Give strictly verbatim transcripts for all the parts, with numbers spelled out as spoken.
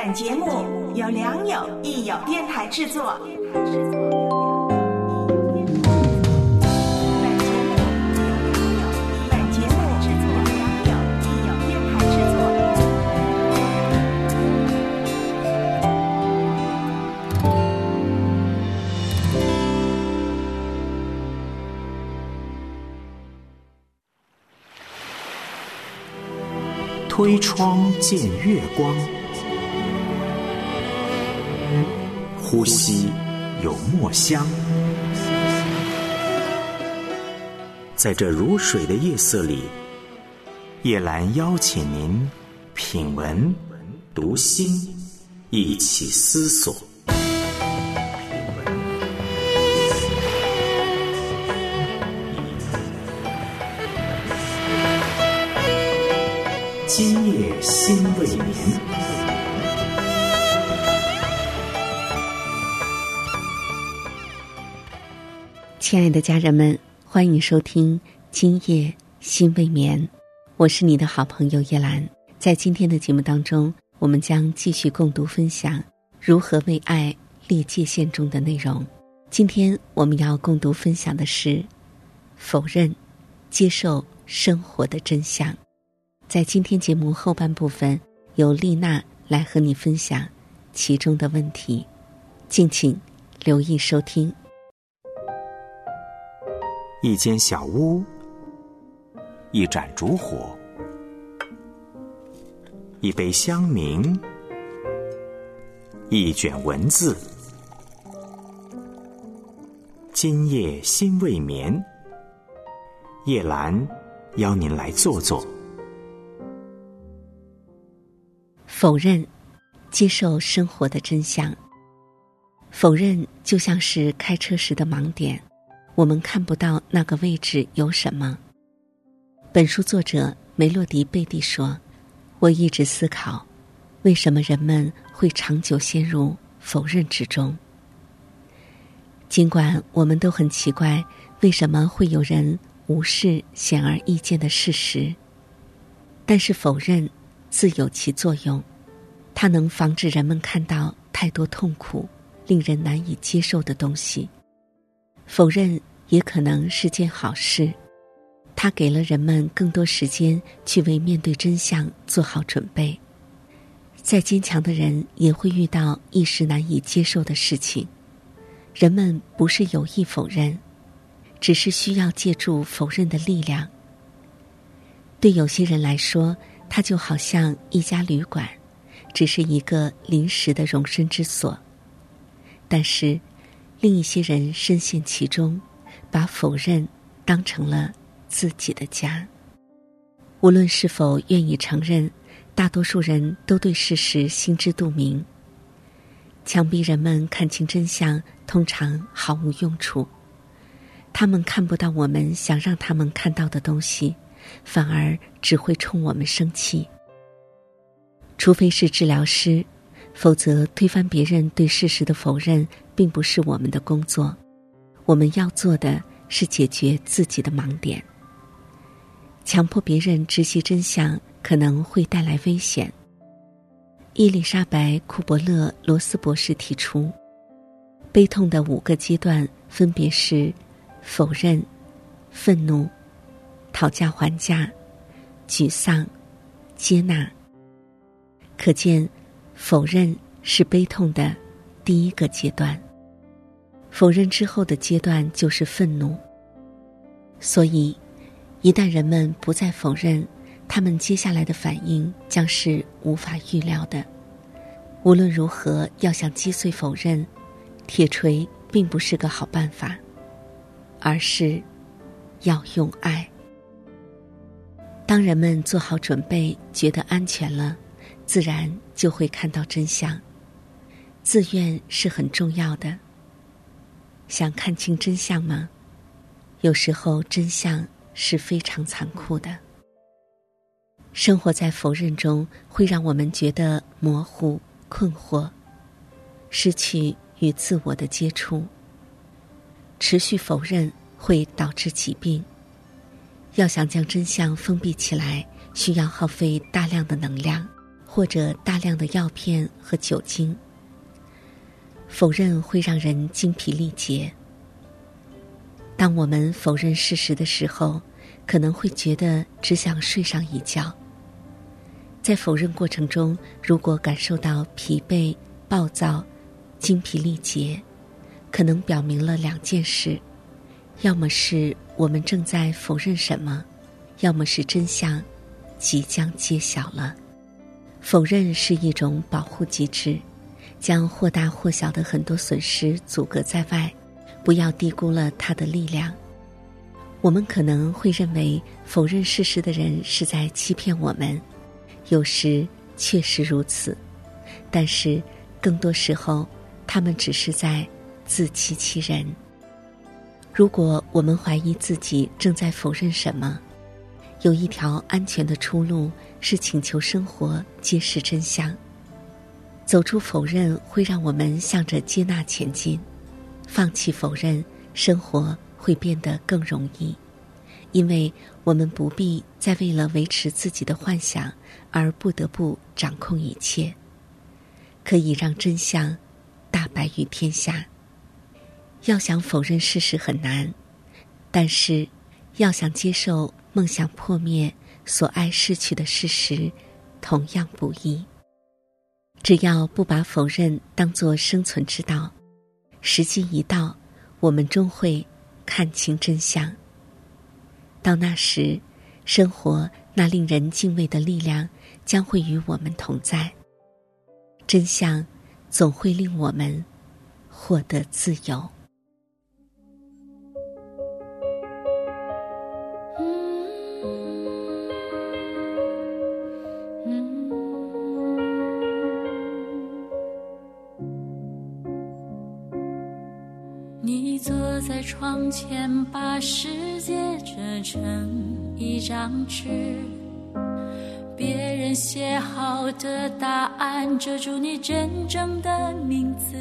本节目由良友益友电台制作。 推窗见月光，呼吸有墨香。在这如水的夜色里，叶兰邀请您品文读心，一起思索。今夜心未眠。 亲爱的家人们，欢迎收听今夜心未眠，我是你的好朋友叶兰。在今天的节目当中，我们将继续共读分享如何为爱立界限中的内容。今天我们要共读分享的是否认接受生活的真相。在今天节目后半部分，由丽娜来和你分享其中的问题，敬请留意收听。 一间小屋，一盏烛火，一杯香茗，一卷文字。今夜心未眠，叶兰邀您来坐坐。 否认接受生活的真相。否认就像是开车时的盲点，我们看不到那个位置有什么。本书作者梅洛迪·贝蒂说，我一直思考为什么人们会长久陷入否认之中。尽管我们都很奇怪为什么会有人无视显而易见的事实，但是否认自有其作用，它能防止人们看到太多痛苦、令人难以接受的东西。否认也可能是件好事，它给了人们更多时间去为面对真相做好准备。再坚强的人也会遇到一时难以接受的事情。人们不是有意否认，只是需要借助否认的力量。对有些人来说，它就好像一家旅馆，只是一个临时的容身之所。但是另一些人深陷其中，把否认当成了自己的家。无论是否愿意承认，大多数人都对事实心知肚明。强逼人们看清真相，通常毫无用处。他们看不到我们想让他们看到的东西，反而只会冲我们生气。除非是治疗师，否则推翻别人对事实的否认并不是我们的工作。我们要做的是解决自己的盲点。强迫别人直悉真相可能会带来危险。伊丽莎白·库伯勒·罗斯博士提出，悲痛的五个阶段分别是否认、愤怒、讨价还价、沮丧、接纳。可见否认是悲痛的第一个阶段，否认之后的阶段就是愤怒。所以一旦人们不再否认，他们接下来的反应将是无法预料的。无论如何，要想击碎否认，铁锤并不是个好办法，而是要用爱。当人们做好准备，觉得安全了，自然就会看到真相。自愿是很重要的。想看清真相吗？有时候真相是非常残酷的。生活在否认中，会让我们觉得模糊、困惑，失去与自我的接触。持续否认会导致疾病。要想将真相封闭起来，需要耗费大量的能量， 或者大量的药片和酒精。否认会让人精疲力竭。当我们否认事实的时候，可能会觉得只想睡上一觉。在否认过程中，如果感受到疲惫、暴躁、精疲力竭，可能表明了两件事：要么是我们正在否认什么，要么是真相即将揭晓了。否认是一种保护机制，将或大或小的很多损失阻隔在外，不要低估了它的力量。我们可能会认为否认事实的人是在欺骗我们，有时确实如此，但是更多时候他们只是在自欺欺人。如果我们怀疑自己正在否认什么，有一条安全的出路是请求生活揭示真相。走出否认会让我们向着接纳前进，放弃否认，生活会变得更容易，因为我们不必再为了维持自己的幻想而不得不掌控一切，可以让真相大白于天下。要想否认事实很难，但是要想接受梦想破灭、所爱逝去的事实，同样不易。只要不把否认当作生存之道，时机一到，我们终会看清真相。到那时，生活那令人敬畏的力量将会与我们同在，真相总会令我们获得自由。 你坐在窗前，把世界折成一张纸，别人写好的答案遮住你真正的名字。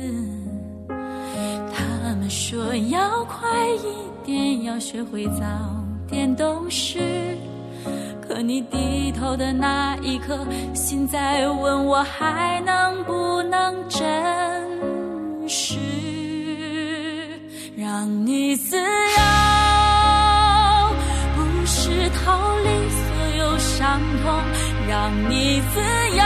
他们说要快一点，要学会早点懂事，可你低头的那一刻，心在问我还能不能真实，让你自由，不是逃离所有伤痛，让你自由，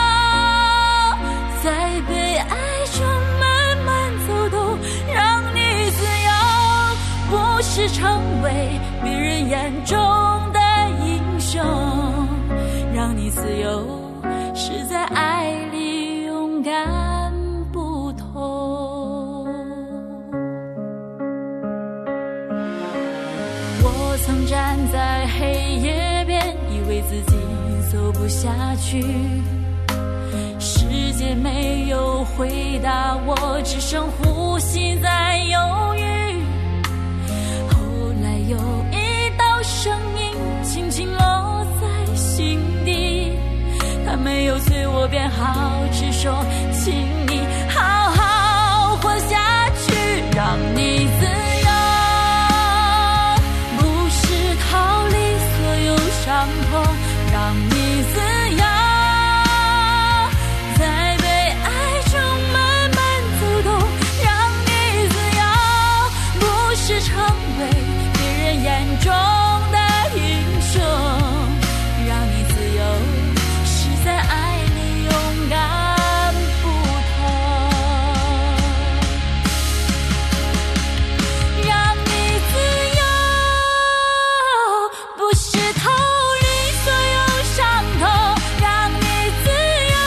在被爱中慢慢走动，让你自由，不是成为别人眼中的英雄，让你自由，是在爱里勇敢不同。我曾站在黑夜边，以为自己走不下去，世界没有回答我，只剩呼吸在犹豫。后来有一道声音轻轻落在心底，它没有催我变好，只说请你好好活下去，让你自由，不是逃离所有伤痛，让你自由，在被爱中慢慢走动，让你自由，不是成为别人眼中的英雄，让你自由，是在爱里勇敢不同，让你自由，不是逃离所有伤痛，让你自由，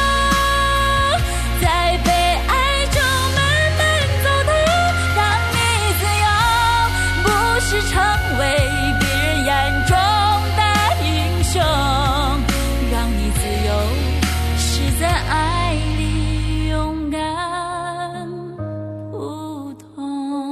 在被爱中慢慢走动，让你自由，不是成为别人眼中的英雄，让你自由，是在爱里勇敢不同。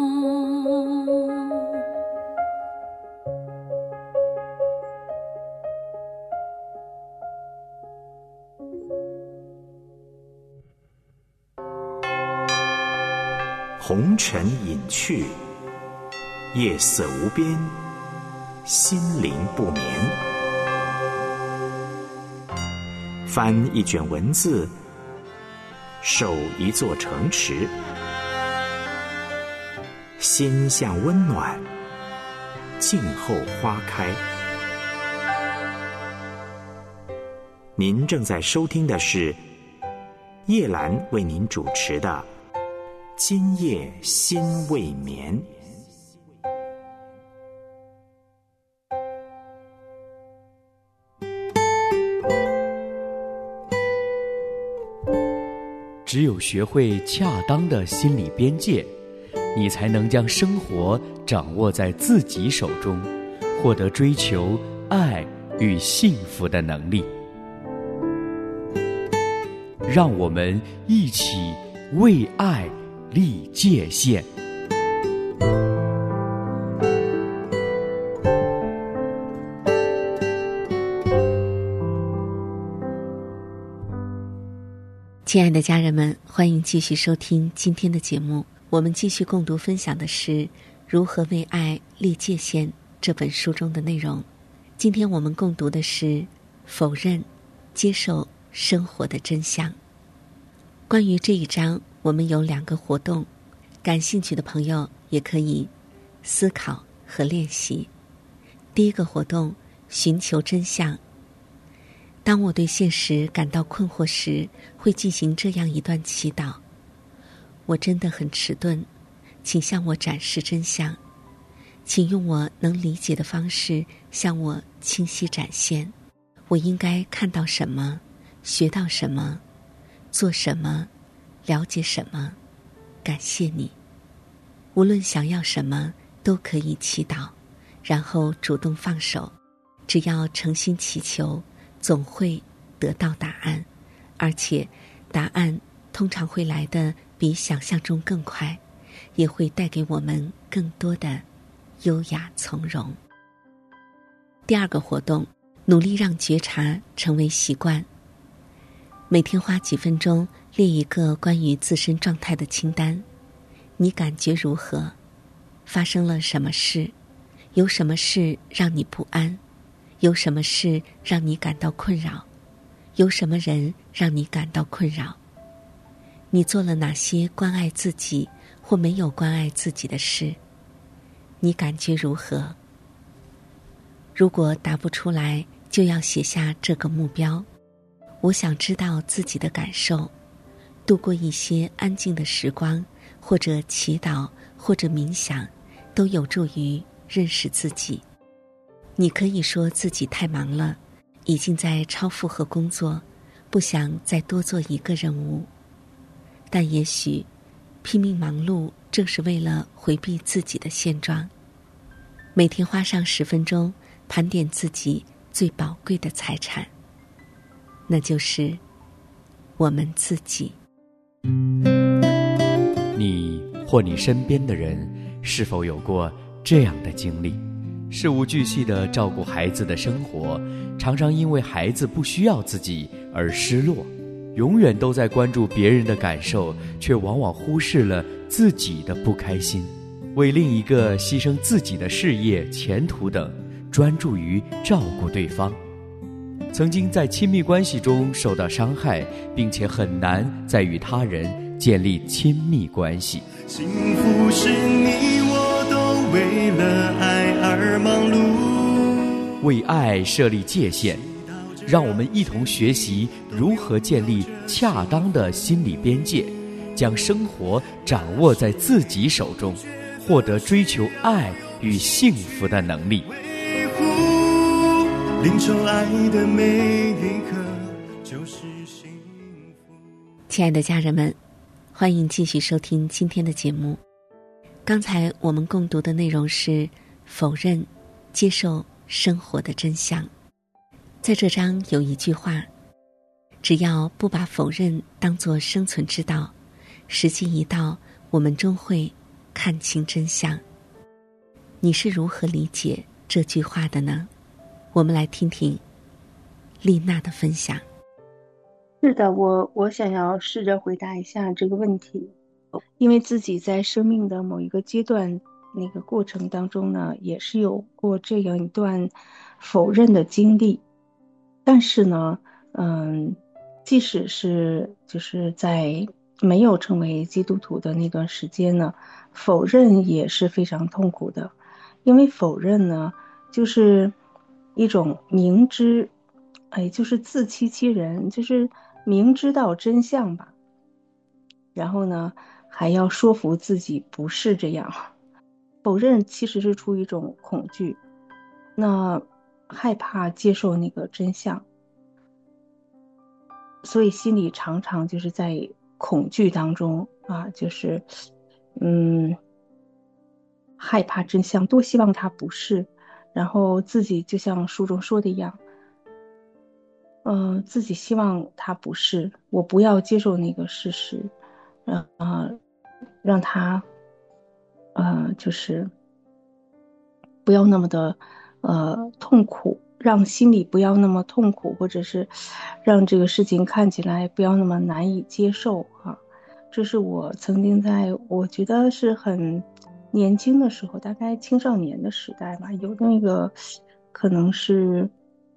红尘隐去，夜色无边，心灵不眠。 翻一卷文字，守一座城池，心向温暖，静候花开。您正在收听的是叶兰为您主持的《今夜心未眠》。 只有学会恰当的心理边界，你才能将生活掌握在自己手中，获得追求爱与幸福的能力。让我们一起为爱立界限。 亲爱的家人们，欢迎继续收听今天的节目。我们继续共读分享的是《如何为爱立界限》这本书中的内容。今天我们共读的是否认、接受生活的真相。关于这一章，我们有两个活动，感兴趣的朋友也可以思考和练习。第一个活动，寻求真相。当我对现实感到困惑时，会进行这样一段祈祷：我真的很迟钝，请向我展示真相，请用我能理解的方式向我清晰展现。我应该看到什么，学到什么，做什么，了解什么。感谢你。无论想要什么，都可以祈祷，然后主动放手。只要诚心祈求，总会得到答案，而且答案通常会来得比想象中更快，也会带给我们更多的优雅从容。第二个活动，努力让觉察成为习惯。每天花几分钟列一个关于自身状态的清单，你感觉如何？发生了什么事？有什么事让你不安？有什么事让你感到困扰？有什么人让你感到困扰？你做了哪些关爱自己或没有关爱自己的事？你感觉如何？如果答不出来，就要写下这个目标。我想知道自己的感受，度过一些安静的时光，或者祈祷，或者冥想，都有助于认识自己。你可以说自己太忙了，已经在超负荷工作，不想再多做一个任务。但也许拼命忙碌正是为了回避自己的现状。每天花上十分钟盘点自己最宝贵的财产，那就是我们自己。 你或你身边的人是否有过这样的经历？事无巨细地照顾孩子的生活，常常因为孩子不需要自己而失落，永远都在关注别人的感受，却往往忽视了自己的不开心，为另一个牺牲自己的事业、前途等，专注于照顾对方。曾经在亲密关系中受到伤害，并且很难再与他人建立亲密关系。 幸福是你我都为了爱而忙碌， 为爱设立界限，让我们一同学习如何建立恰当的心理边界，将生活掌握在自己手中，获得追求爱与幸福的能力。 维护领受爱的每一刻就是幸福。 亲爱的家人们，欢迎继续收听今天的节目。刚才我们共读的内容是否认、接受生活的真相。在这章有一句话：只要不把否认当作生存之道，时机一到，我们终会看清真相。你是如何理解这句话的呢？我们来听听丽娜的分享。 是的，我我想要试着回答一下这个问题，因为自己在生命的某一个阶段那个过程当中呢，也是有过这样一段否认的经历。但是呢， 嗯，即使是就是在没有成为基督徒的那段时间呢，否认也是非常痛苦的，因为否认呢，就是一种明知，哎，就是自欺欺人，就是明知道真相吧，然后呢，还要说服自己不是这样。否认其实是出于一种恐惧，那害怕接受那个真相，所以心里常常就是在恐惧当中啊，就是嗯，害怕真相，多希望它不是，然后自己就像书中说的一样，嗯、呃，自己希望它不是，我不要接受那个事实，然后让他呃，就是不要那么的呃痛苦，让心里不要那么痛苦，或者是让这个事情看起来不要那么难以接受啊。这是我曾经在我觉得是很年轻的时候，大概青少年的时代吧，有那个可能是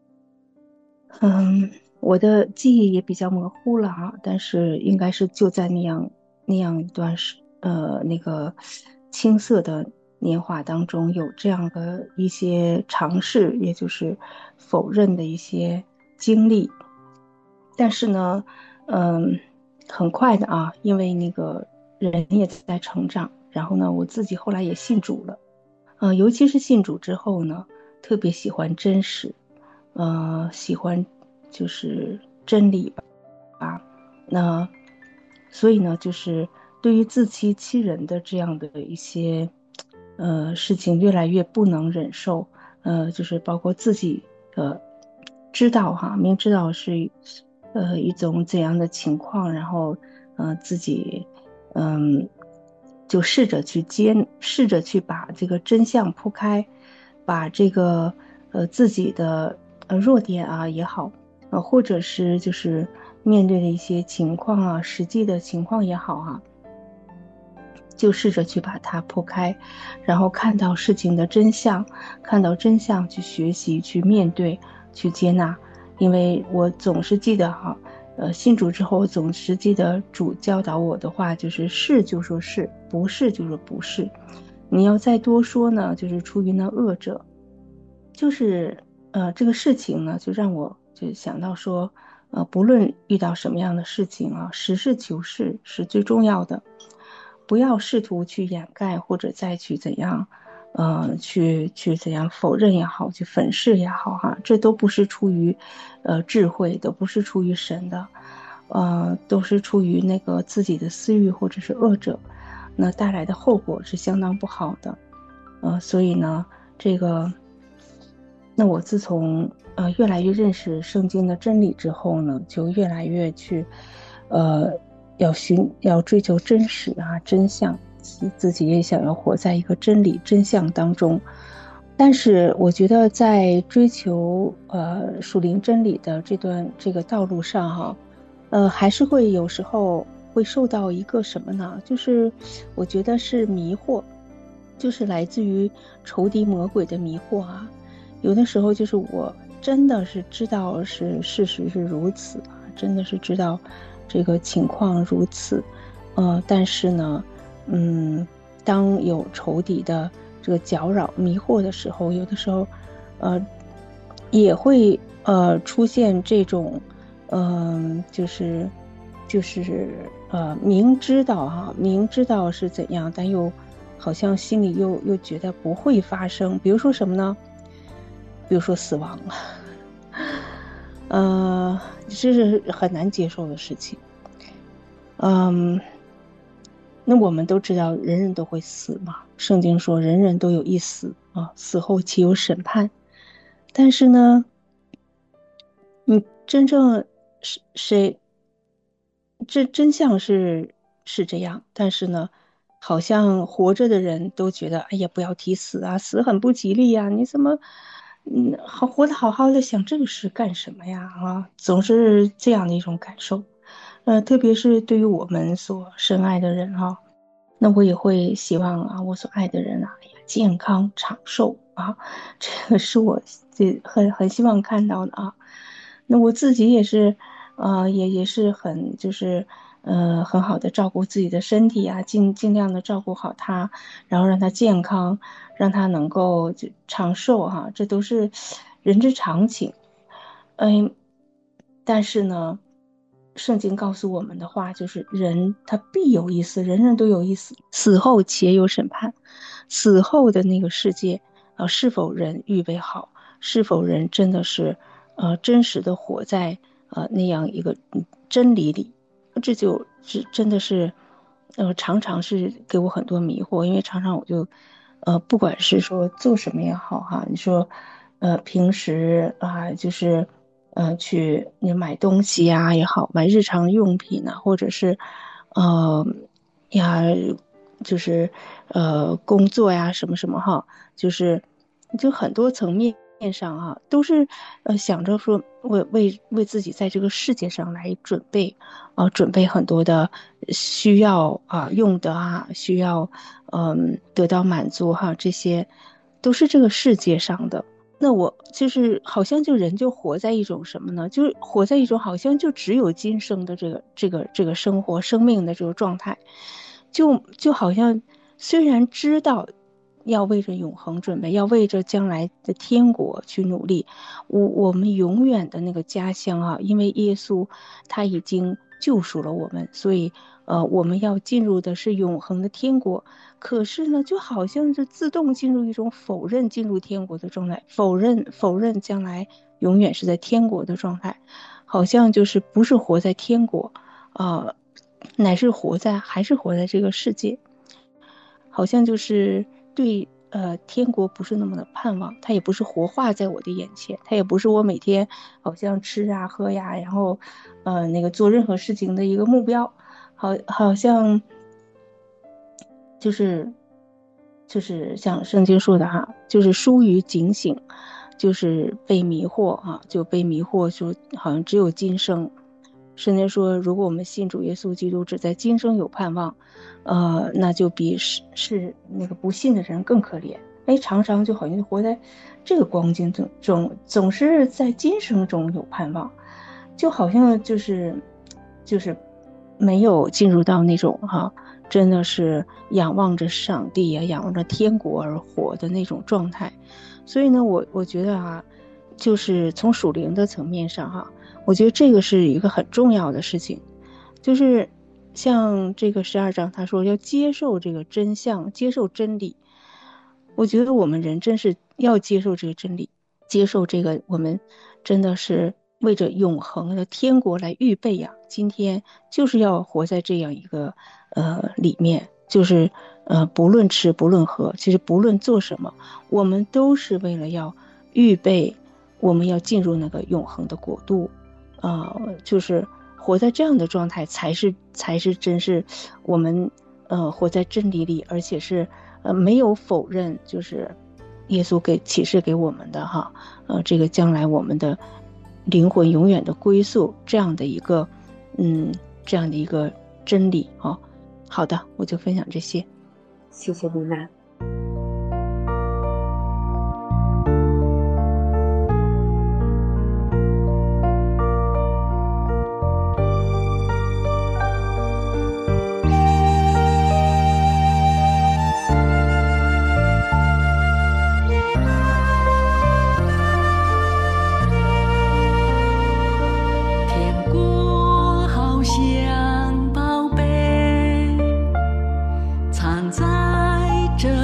嗯，我的记忆也比较模糊了哈，但是应该是就在那样那样一段时呃那个青涩的年华当中，有这样的一些尝试，也就是否认的一些经历。但是呢，嗯，很快的啊，因为那个人也在成长，然后呢，我自己后来也信主了，呃，尤其是信主之后呢，特别喜欢真实。呃，喜欢就是真理吧，那所以呢，就是对于自欺欺人的这样的一些呃事情，越来越不能忍受。呃，就是包括自己呃知道哈，明知道是呃一种怎样的情况，然后呃自己嗯就试着去接，试着去把这个真相铺开，把这个呃自己的呃弱点啊也好，呃或者是就是面对的一些情况啊，实际的情况也好啊，就试着去把它铺开，然后看到事情的真相，看到真相去学习，去面对，去接纳。因为我总是记得哈，呃，信主之后，我总是记得主教导我的话，就是是就说是，不是就说不是。你要再多说呢，就是出于那恶者。就是呃，这个事情呢，就让我就想到说，呃，不论遇到什么样的事情啊，实事求是是最重要的，不要试图去掩盖或者再去怎样，呃，去去怎样否认也好，去粉饰也好，哈，这都不是出于，呃，智慧，都不是出于神的，呃，都是出于那个自己的私欲或者是恶者，那带来的后果是相当不好的，呃，所以呢，这个。那我自从呃越来越认识圣经的真理之后呢，就越来越去，呃，要寻要追求真实啊真相，自己也想要活在一个真理真相当中。但是我觉得在追求呃属灵真理的这段这个道路上哈，呃还是会有时候会受到一个什么呢？就是我觉得是迷惑，就是来自于仇敌魔鬼的迷惑啊。有的时候就是我真的是知道是事实是如此啊，真的是知道这个情况如此，呃，但是呢，嗯，当有仇敌的这个搅扰、迷惑的时候，有的时候，呃，也会呃出现这种，嗯、呃，就是就是呃明知道哈，明知道是怎样，但又好像心里又又觉得不会发生。比如说什么呢？比如说死亡，呃，这是很难接受的事情。嗯，那我们都知道人人都会死嘛，圣经说人人都有一死啊，死后岂有审判。但是呢，你真正是谁，这真相是是这样，但是呢，好像活着的人都觉得，哎呀，不要提死啊，死很不吉利呀，你怎么？嗯，好活得好好的，想这个事干什么呀？啊，总是这样的一种感受。呃，特别是对于我们所深爱的人啊，那我也会希望啊，我所爱的人啊，哎呀，健康长寿啊，这个是我这很很希望看到的啊。 那我自己也是，呃，也也是很就是呃很好的照顾自己的身体啊，尽尽量的照顾好它，然后让它健康，让它能够就长寿哈、这都是人之常情。嗯，但是呢，圣经告诉我们的话就是人他必有一死，人人都有一死，死后且有审判。死后的那个世界，呃，是否人预备好？是否人真的是，呃，真实的活在呃那样一个真理里？这就是真的是，呃，常常是给我很多迷惑，因为常常我就，呃，不管是说做什么也好哈，你说，呃，平时啊，就是。呃，去你买东西呀也好，买日常用品呢、啊，或者是，呃，呀，就是呃工作呀什么什么哈，就是就很多层面上啊，都是呃想着说为为为自己在这个世界上来准备啊、呃，准备很多的需要啊用的啊，需要嗯、呃、得到满足哈，这些都是这个世界上的。那我就是好像就人就活在一种什么呢？就是活在一种好像就只有今生的这个这个这个生活生命的这个状态，就就好像虽然知道要为着永恒准备，要为着将来的天国去努力，我我们永远的那个家乡啊，因为耶稣他已经救赎了我们，所以呃我们要进入的是永恒的天国。可是呢，就好像是自动进入一种否认进入天国的状态，否认否认将来永远是在天国的状态，好像就是不是活在天国，呃，乃是活在还是活在这个世界，好像就是对呃天国不是那么的盼望，它也不是活化在我的眼前，它也不是我每天好像吃啊喝呀，然后呃那个做任何事情的一个目标，好好像。就是就是像圣经说的哈，就是疏于警醒，就是被迷惑啊，就被迷惑，说好像只有今生。圣经说，如果我们信主耶稣基督，只在今生有盼望，呃，那就比是是那个不信的人更可怜。哎，常常就好像活在这个光景中，总总是在今生中有盼望，就好像就是就是没有进入到那种哈、啊。真的是仰望着上帝啊，仰望着天国而活的那种状态。所以呢，我我觉得啊，就是从属灵的层面上哈、啊，我觉得这个是一个很重要的事情，就是像这个十二章他说要接受这个真相，接受真理。我觉得我们人真是要接受这个真理，接受这个我们真的是为着永恒的天国来预备呀、啊。今天就是要活在这样一个呃里面，就是呃不论吃不论喝，其实不论做什么，我们都是为了要预备，我们要进入那个永恒的国度啊、呃，就是活在这样的状态才是才是真是我们呃活在真理里，而且是呃没有否认，就是耶稣给启示给我们的哈，呃这个将来我们的灵魂永远的归宿这样的一个嗯这样的一个真理啊。好的，我就分享这些， 谢谢露娜。 在这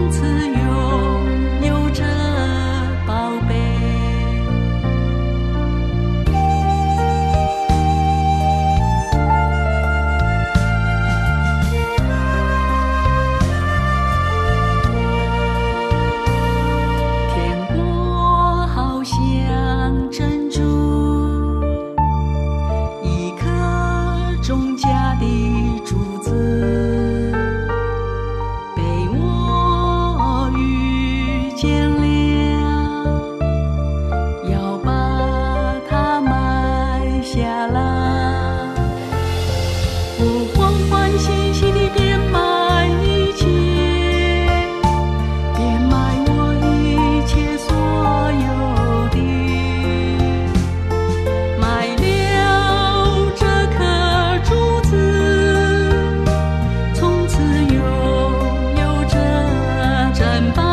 此拥有着宝贝。天国好像珍珠，一颗重价的珠子，被我遇见了，要把它买下来。我欢欢喜喜地变卖一切，变卖我一切所有的，买了这颗珠子，从此拥有着珍宝。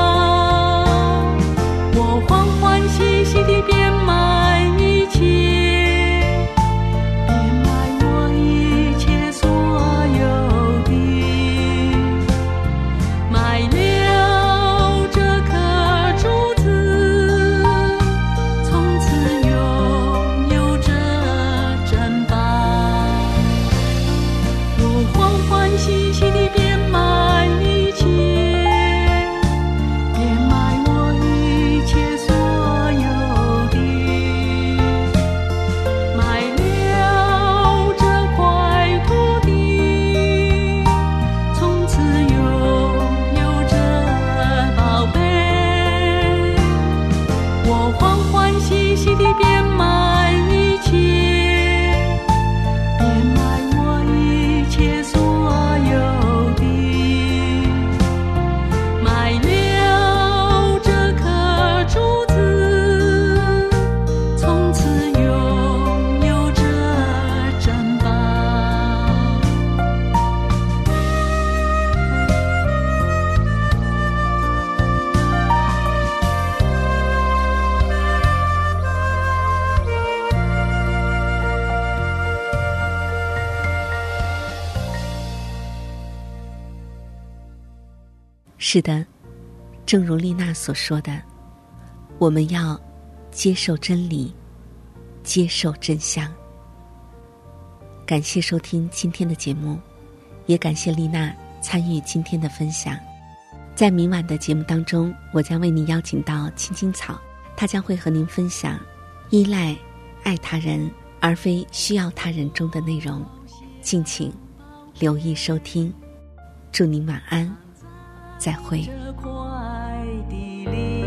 我欢欢喜喜地变卖一切，变卖我一切所有的，买了这颗珠子，从此拥有着珍宝。我欢欢喜喜地变卖一切，变卖我一切所有的，买了这块土地，从此拥有着宝贝。我欢欢喜喜地变卖一切，变卖我一切所有的，买了这颗珠子，从此拥有着珍宝。 是的，正如丽娜所说的，我们要接受真理，接受真相。感谢收听今天的节目，也感谢丽娜参与今天的分享。在明晚的节目当中，我将为您邀请到青青草，她将会和您分享依赖、爱他人而非需要他人中的内容。敬请留意收听，祝您晚安，再会。 这块地里